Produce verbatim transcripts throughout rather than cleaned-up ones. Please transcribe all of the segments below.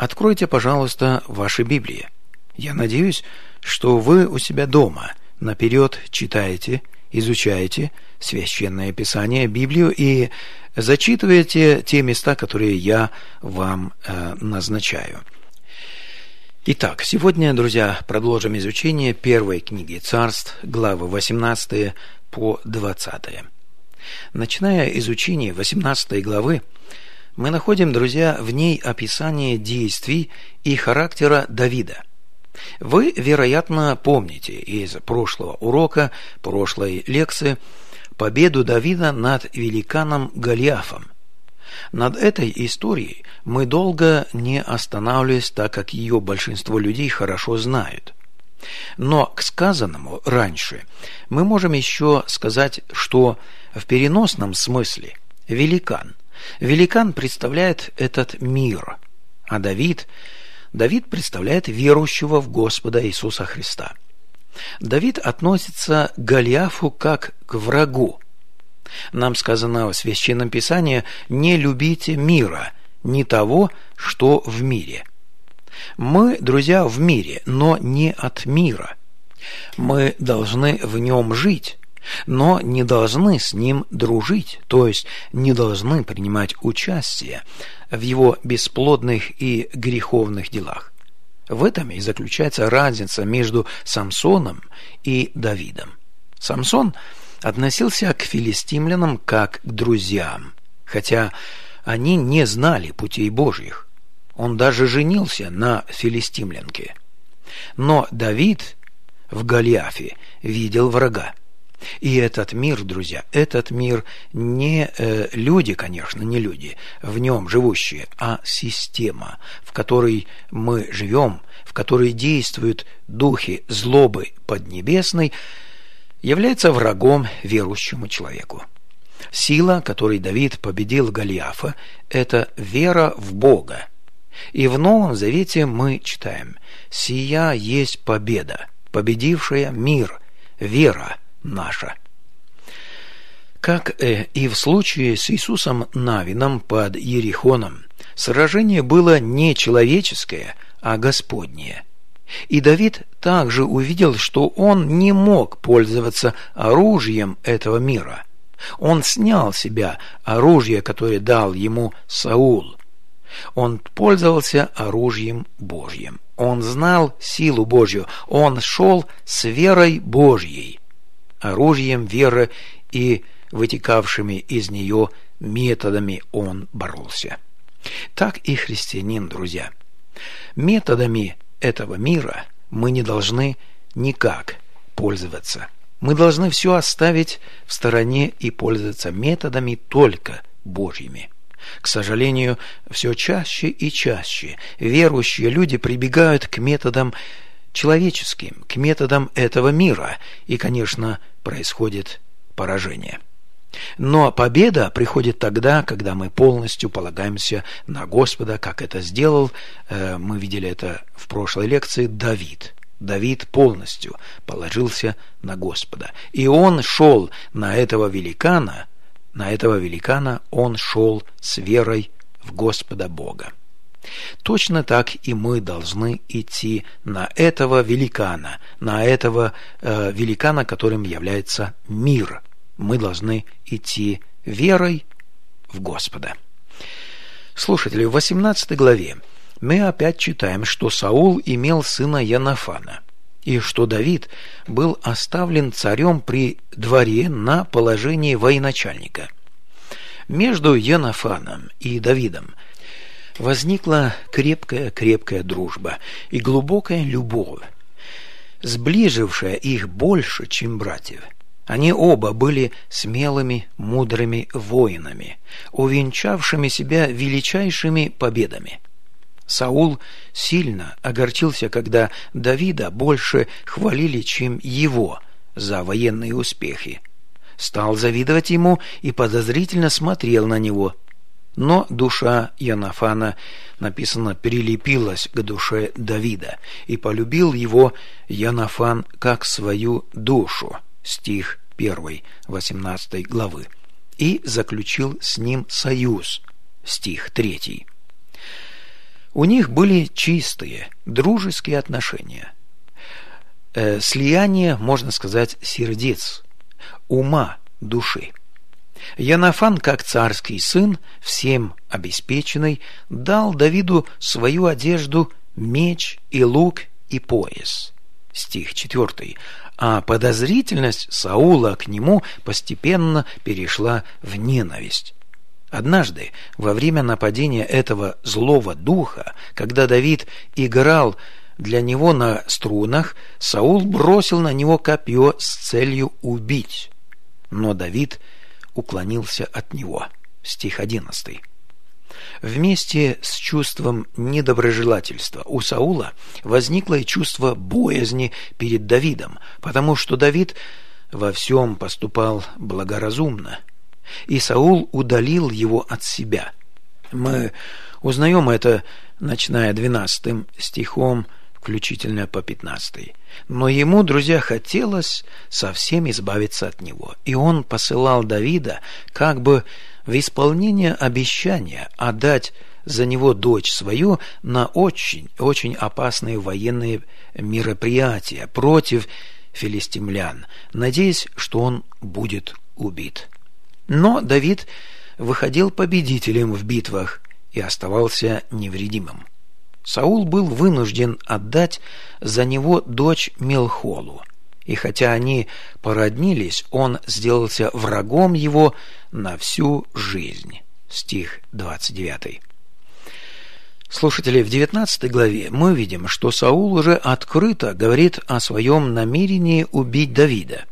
Откройте, пожалуйста, ваши Библии. Я надеюсь, что вы у себя дома наперед читаете, изучаете Священное Писание, Библию и зачитываете те места, которые я вам э, назначаю. Итак, сегодня, друзья, продолжим изучение первой книги Царств, главы восемнадцатые по двадцатые. Начиная изучение восемнадцатой главы, мы находим, друзья, в ней описание действий и характера Давида. Вы, вероятно, помните из прошлого урока, прошлой лекции, победу Давида над великаном Голиафом. Над этой историей мы долго не останавливались, так как ее большинство людей хорошо знают. Но к сказанному раньше мы можем еще сказать, что в переносном смысле великан. Великан представляет этот мир, а Давид, Давид представляет верующего в Господа Иисуса Христа. Давид относится к Голиафу как к врагу. Нам сказано в Священном Писании: «Не любите мира, не того, что в мире». Мы, друзья, в мире, но не от мира. Мы должны в нем жить, но не должны с ним дружить, то есть не должны принимать участие в его бесплодных и греховных делах. В этом и заключается разница между Самсоном и Давидом. Самсон относился к филистимлянам как к друзьям, хотя они не знали путей Божьих. Он даже женился на филистимлянке. Но Давид в Голиафе видел врага. И этот мир, друзья, этот мир не э, люди, конечно, не люди, в нем живущие, а система, в которой мы живем, в которой действуют духи злобы поднебесной, является врагом верующему человеку. Сила, которой Давид победил Голиафа, это вера в Бога. И в Новом Завете мы читаем: «Сия есть победа, победившая мир, вера наша». Как и в случае с Иисусом Навином под Иерихоном, сражение было не человеческое, а Господнее. И Давид также увидел, что он не мог пользоваться оружием этого мира. Он снял с себя оружие, которое дал ему Саул. Он пользовался оружием Божьим. Он знал силу Божью. Он шел с верой Божьей, оружием веры и вытекавшими из нее методами он боролся. Так и христианин, друзья. Методами этого мира мы не должны никак пользоваться. Мы должны все оставить в стороне и пользоваться методами только Божьими. К сожалению, все чаще и чаще верующие люди прибегают к методам человеческим, к методам этого мира, и, конечно, происходит поражение. Но победа приходит тогда, когда мы полностью полагаемся на Господа, как это сделал, э, мы видели это в прошлой лекции, Давид. Давид полностью положился на Господа. И он шел на этого великана, на этого великана он шел с верой в Господа Бога. Точно так и мы должны идти на этого великана, на этого э, великана, которым является мир. Мы должны идти верой в Господа. Слушатели, в восемнадцатой главе мы опять читаем, что Саул имел сына Йонафана, и что Давид был оставлен царем при дворе на положении военачальника. Между Йонафаном и Давидом возникла крепкая-крепкая дружба и глубокая любовь, сближившая их больше, чем братьев. Они оба были смелыми, мудрыми воинами, увенчавшими себя величайшими победами. Саул сильно огорчился, когда Давида больше хвалили, чем его, за военные успехи. Стал завидовать ему и подозрительно смотрел на него. Но душа Йонафана, написано, прилепилась к душе Давида, и полюбил его Йонафан как свою душу. Стих первый, восемнадцатой главы. И заключил с ним союз. Стих третий. У них были чистые, дружеские отношения. Э, слияние, можно сказать, сердец, ума, души. Йонафан, как царский сын, всем обеспеченный, дал Давиду свою одежду, меч и лук и пояс. Стих четвертый. А подозрительность Саула к нему постепенно перешла в ненависть. Однажды, во время нападения этого злого духа, когда Давид играл для него на струнах, Саул бросил на него копье с целью убить. Но Давид уклонился от него. Стих одиннадцатый. Вместе с чувством недоброжелательства у Саула возникло и чувство боязни перед Давидом, потому что Давид во всем поступал благоразумно, и Саул удалил его от себя. Мы узнаем это, начиная двенадцатым стихом, включительно по пятнадцатый. Но ему, друзья, хотелось совсем избавиться от него, и он посылал Давида как бы в исполнение обещания отдать за него дочь свою на очень-очень опасные военные мероприятия против филистимлян, надеясь, что он будет убит. Но Давид выходил победителем в битвах и оставался невредимым. Саул был вынужден отдать за него дочь Мелхолу, и хотя они породнились, он сделался врагом его на всю жизнь. Стих двадцать девятый. Слушатели, в девятнадцатой главе мы видим, что Саул уже открыто говорит о своем намерении убить Давида.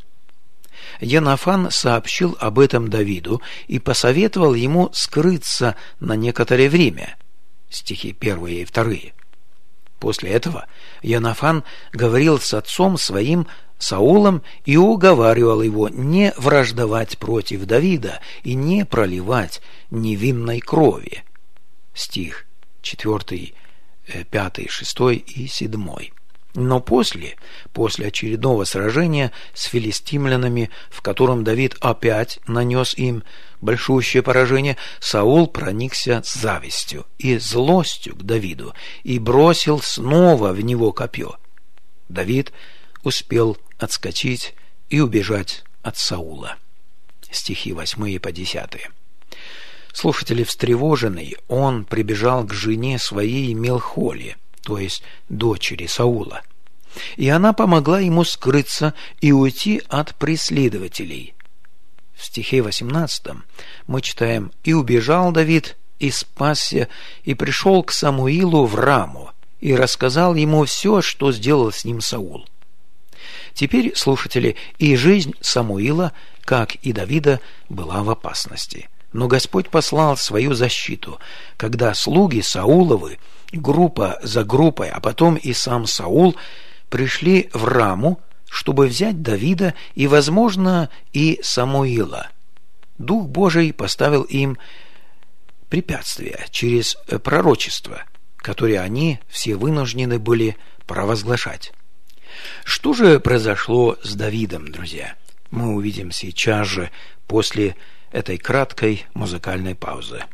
Йонафан сообщил об этом Давиду и посоветовал ему скрыться на некоторое время. Стихи первые и вторые. После этого Йонафан говорил с отцом своим Саулом и уговаривал его не враждовать против Давида и не проливать невинной крови. Стих четвертый, пятый, шестой и седьмой. Но после, после очередного сражения с филистимлянами, в котором Давид опять нанес им большущее поражение, Саул проникся завистью и злостью к Давиду и бросил снова в него копье. Давид успел отскочить и убежать от Саула. Стихи восьмые по десятые. Слушатели, встревоженный, он прибежал к жене своей Мелхоле, то есть дочери Саула, и она помогла ему скрыться и уйти от преследователей. В стихе восемнадцатом мы читаем: «И убежал Давид, и спасся, и пришел к Самуилу в Раму, и рассказал ему все, что сделал с ним Саул». Теперь, слушатели, и жизнь Самуила, как и Давида, была в опасности. Но Господь послал свою защиту, когда слуги Сауловы, группа за группой, а потом и сам Саул, пришли в Раму, чтобы взять Давида и, возможно, и Самуила. Дух Божий поставил им препятствия через пророчество, которые они все вынуждены были провозглашать. Что же произошло с Давидом, друзья? Мы увидим сейчас же, после этой краткой музыкальной паузы.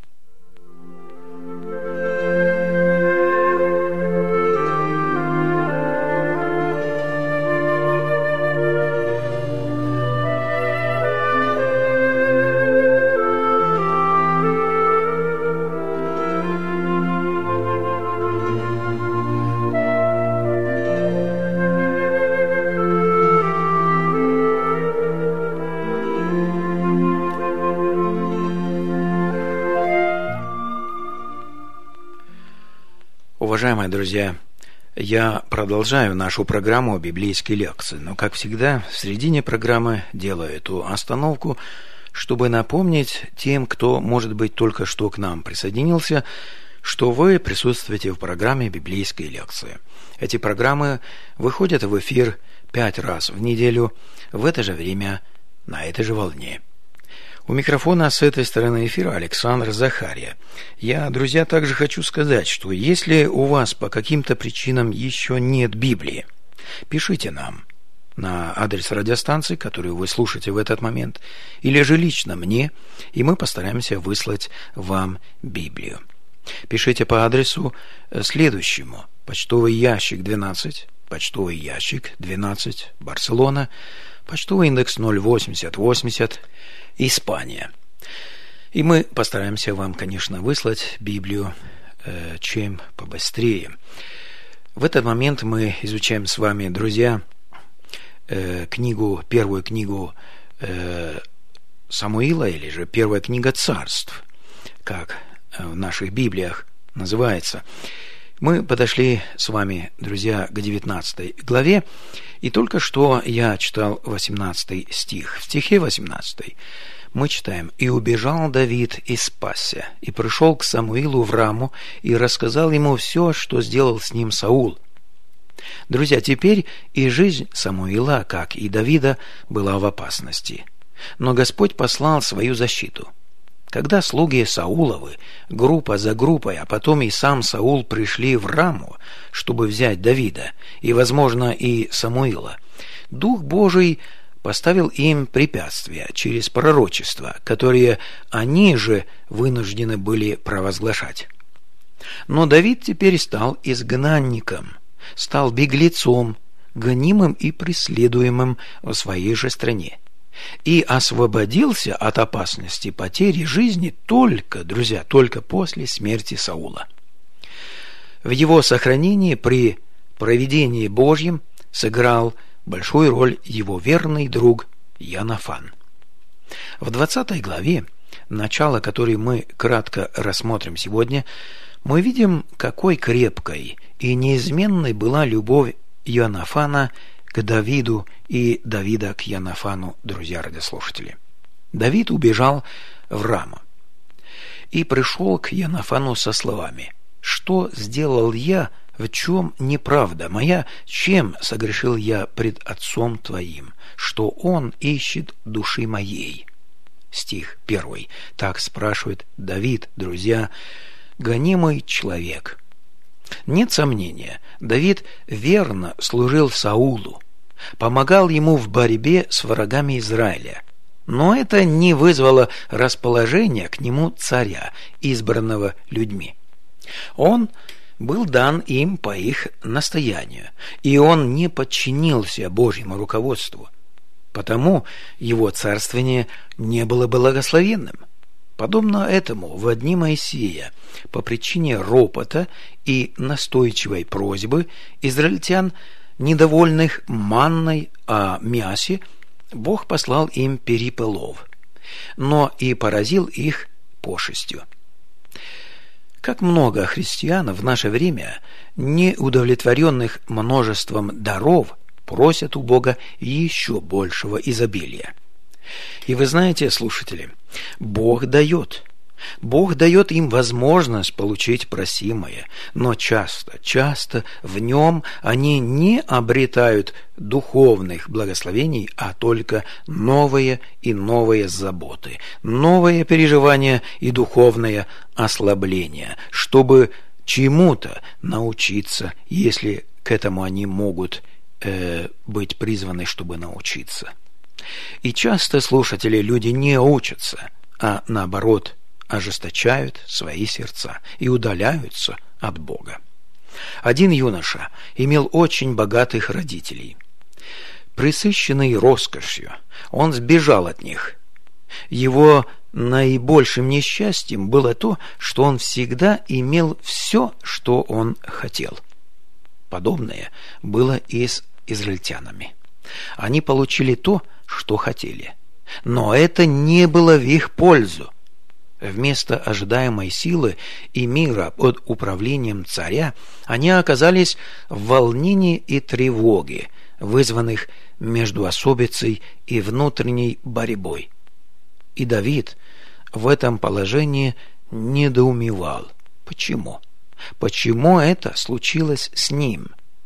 Уважаемые друзья, я продолжаю нашу программу библейской лекции, но, как всегда, в середине программы делаю эту остановку, чтобы напомнить тем, кто, может быть, только что к нам присоединился, что вы присутствуете в программе библейской лекции. Эти программы выходят в эфир пять раз в неделю в это же время на этой же волне. У микрофона с этой стороны эфира Александр Захария. Я, друзья, также хочу сказать, что если у вас по каким-то причинам еще нет Библии, пишите нам на адрес радиостанции, которую вы слушаете в этот момент, или же лично мне, и мы постараемся выслать вам Библию. Пишите по адресу следующему: почтовый ящик двенадцать, почтовый ящик двенадцать, Барселона, почтовый индекс ноль восемьдесят восемьдесят, Испания. И мы постараемся вам, конечно, выслать Библию э, чем побыстрее. В этот момент мы изучаем с вами, друзья, э, книгу, первую книгу э, Самуила, или же первая книга Царств, как в наших Библиях называется. Мы подошли с вами, друзья, к девятнадцатой главе, и только что я читал восемнадцатый стих. В стихе восемнадцатом мы читаем: «И убежал Давид и спасся, и пришел к Самуилу в Раму, и рассказал ему все, что сделал с ним Саул». Друзья, теперь и жизнь Самуила, как и Давида, была в опасности. Но Господь послал свою защиту. Когда слуги Сауловы, группа за группой, а потом и сам Саул пришли в Раму, чтобы взять Давида и, возможно, и Самуила, Дух Божий поставил им препятствия через пророчества, которые они же вынуждены были провозглашать. Но Давид теперь стал изгнанником, стал беглецом, гонимым и преследуемым в своей же стране, и освободился от опасности потери жизни только, друзья, только после смерти Саула. В его сохранении при провидении Божьем сыграл большую роль его верный друг Йонафан. В двадцатой главе, начало которой мы кратко рассмотрим сегодня, мы видим, какой крепкой и неизменной была любовь Йонафана к Давиду и Давида к Йонафану, друзья радиослушатели. Давид убежал в Раму и пришел к Йонафану со словами: «Что сделал я, в чем неправда моя, чем согрешил я пред отцом твоим, что он ищет души моей?» Стих первый. Так спрашивает Давид, друзья, гонимый человек. Нет сомнения, Давид верно служил Саулу, помогал ему в борьбе с врагами Израиля, но это не вызвало расположения к нему царя, избранного людьми. Он был дан им по их настоянию, и он не подчинился Божьему руководству, потому его царствование не было благословенным. Подобно этому в дни Моисея, по причине ропота и настойчивой просьбы израильтян, недовольных манной о мясе, Бог послал им перепелов, но и поразил их пошестью. Как много христиан в наше время, не удовлетворенных множеством даров, просят у Бога еще большего изобилия. И вы знаете, слушатели, Бог дает. Бог дает им возможность получить просимое, но часто, часто в нем они не обретают духовных благословений, а только новые и новые заботы, новые переживания и духовное ослабление, чтобы чему-то научиться, если к этому они могут э, быть призваны, чтобы научиться. И часто, слушатели, люди не учатся, а наоборот ожесточают свои сердца и удаляются от Бога. Один юноша имел очень богатых родителей. Пресыщенный роскошью, он сбежал от них. Его наибольшим несчастьем было то, что он всегда имел все, что он хотел. Подобное было и с израильтянами. Они получили то, что хотели, но это не было в их пользу. Вместо ожидаемой силы и мира под управлением царя они оказались в волнении и тревоге, вызванных междуособицей и внутренней борьбой. И Давид в этом положении недоумевал. Почему? Почему это случилось с ним?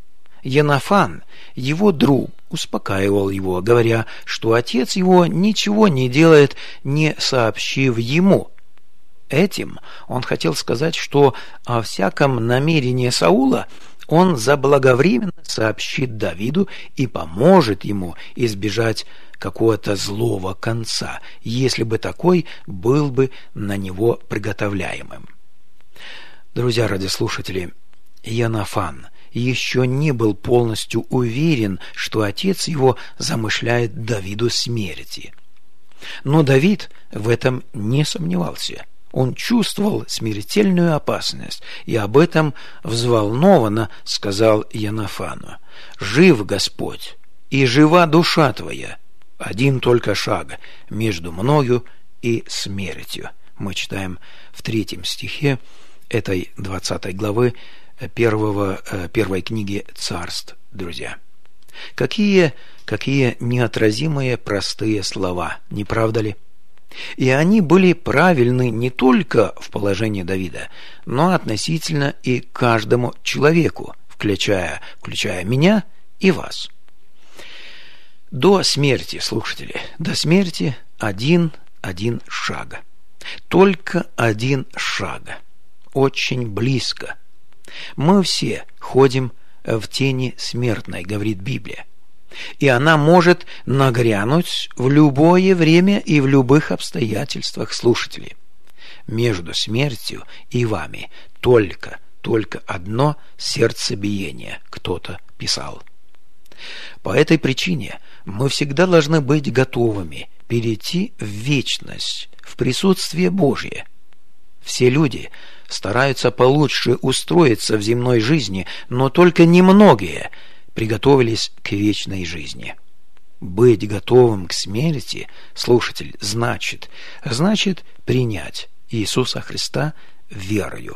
Йонафан, его друг, успокаивал его, говоря, что отец его ничего не делает, не сообщив ему. Этим он хотел сказать, что о всяком намерении Саула он заблаговременно сообщит Давиду и поможет ему избежать какого-то злого конца, если бы такой был бы на него приготовляемым. Друзья радиослушатели, Иоаннафан еще не был полностью уверен, что отец его замышляет Давиду смерти. Но Давид в этом не сомневался. Он чувствовал смертельную опасность, и об этом взволнованно сказал Иоаннафану: «Жив Господь, и жива душа твоя, один только шаг между мною и смертью». Мы читаем в третьем стихе этой двадцатой главы первого, первой книги Царств, друзья. Какие, какие неотразимые простые слова, не правда ли? И они были правильны не только в положении Давида, но относительно и каждому человеку, включая, включая меня и вас. До смерти, слушатели, до смерти один, один шаг. Только один шаг. Очень близко. Мы все ходим в тени смертной, говорит Библия. И она может нагрянуть в любое время и в любых обстоятельствах, слушатели. Между смертью и вами только, только одно сердцебиение, кто-то писал. По этой причине мы всегда должны быть готовыми перейти в вечность, в присутствие Божье. Все люди стараются получше устроиться в земной жизни, но только немногие приготовились к вечной жизни. Быть готовым к смерти, слушатель, значит, значит принять Иисуса Христа верою.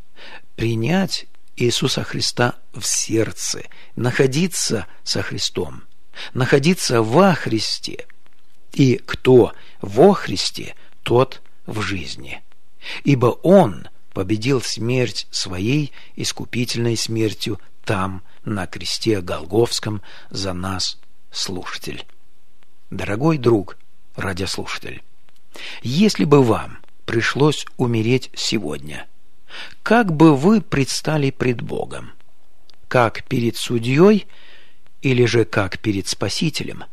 Принять Иисуса Христа в сердце, находиться со Христом, находиться во Христе. И кто во Христе, тот в жизни. Ибо Он победил смерть своей искупительной смертью там, на кресте Голгофском, за нас, слушатель. Дорогой друг, радиослушатель, если бы вам пришлось умереть сегодня, как бы вы предстали пред Богом? Как перед судьей или же как перед Спасителем?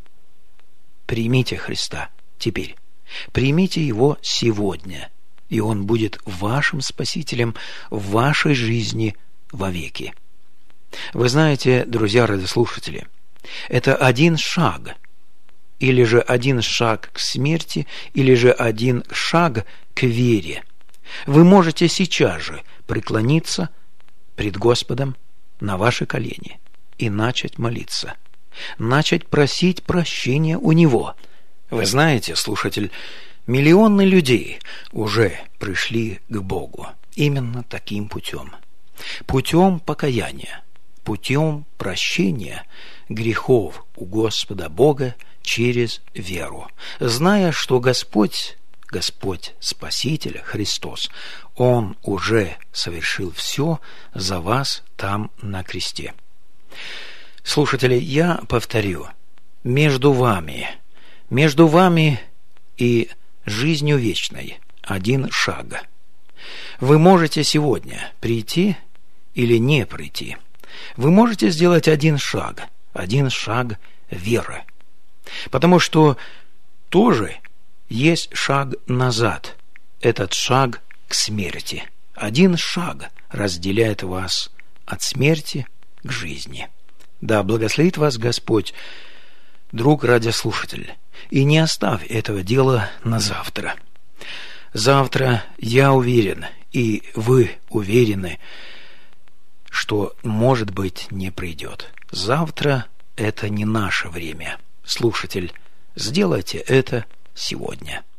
Примите Христа теперь. Примите Его сегодня, и Он будет вашим Спасителем в вашей жизни вовеки. Вы знаете, друзья радиослушатели, это один шаг, или же один шаг к смерти, или же один шаг к вере. Вы можете сейчас же преклониться пред Господом на ваши колени и начать молиться, начать просить прощения у Него. Вы знаете, слушатель, миллионы людей уже пришли к Богу именно таким путем. Путем покаяния, путем прощения грехов у Господа Бога через веру, зная, что Господь, Господь Спаситель Христос, Он уже совершил все за вас там на кресте. Слушатели, я повторю, между вами, между вами и жизнью вечной один шаг. Вы можете сегодня прийти или не прийти. Вы можете сделать один шаг, один шаг веры. Потому что тоже есть шаг назад, этот шаг к смерти. Один шаг разделяет вас от смерти к жизни. Да благословит вас Господь, друг радиослушатель, и не оставь этого дела на завтра. Завтра, я уверен, и вы уверены, что, может быть, не придет. Завтра – это не наше время. Слушатель, сделайте это сегодня.